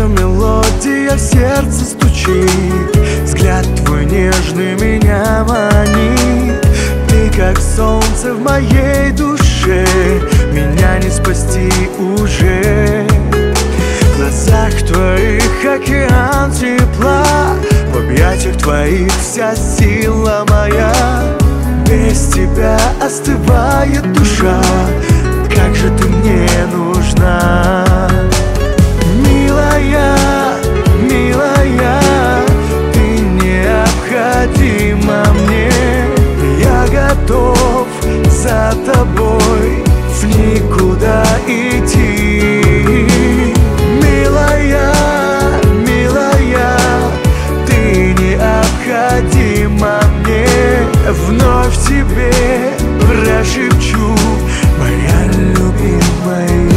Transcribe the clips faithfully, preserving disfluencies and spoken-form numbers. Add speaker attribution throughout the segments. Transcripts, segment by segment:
Speaker 1: мелодия в сердце стучит, взгляд твой нежный меня манит. Ты как солнце в моей душе, меня не спасти уже. В глазах твоих океан тепла, в объятиях твоих вся сила моя. Без тебя остывает душа, как же ты мне нужна. Милая, милая, ты необходима мне. Я готов за тобой в никуда идти. Милая, милая, ты необходима мне. Вновь тебе прошепчу, моя любимая.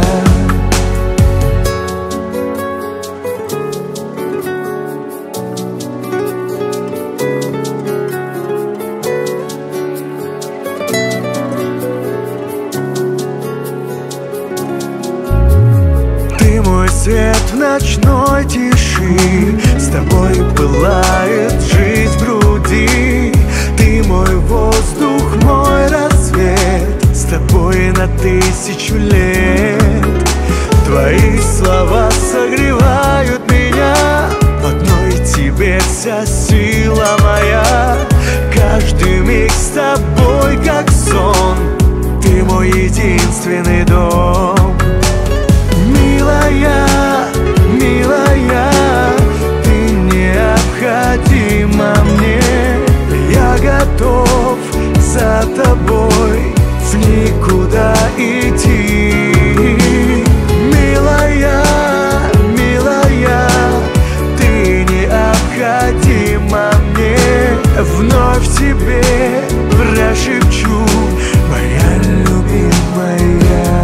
Speaker 1: Ты мой свет в ночной тиши, с тобой пылает жизнь в груди. Ты мой воздух, мой рассвет, с тобой на тысячу лет. Твои слова согревают меня, в одной тебе вся сила моя. Каждый миг с тобой как сон, ты мой единственный дом. Милая, милая, ты необходима мне. Я готов за тобой в никуда идти. Милая, милая, ты необходима мне. Вновь тебе прошепчу, моя любимая.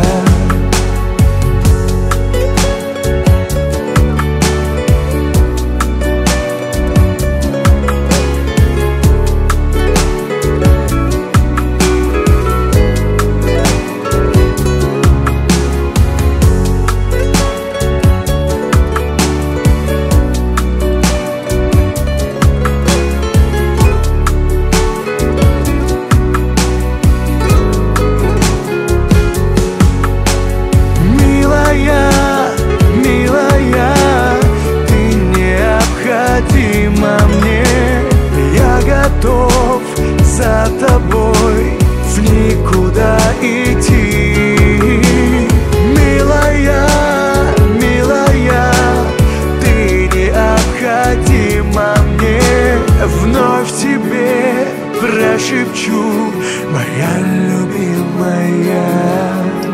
Speaker 1: Готов за тобой в никуда идти. Милая, милая, ты необходима мне. Вновь тебе прошепчу, моя любимая.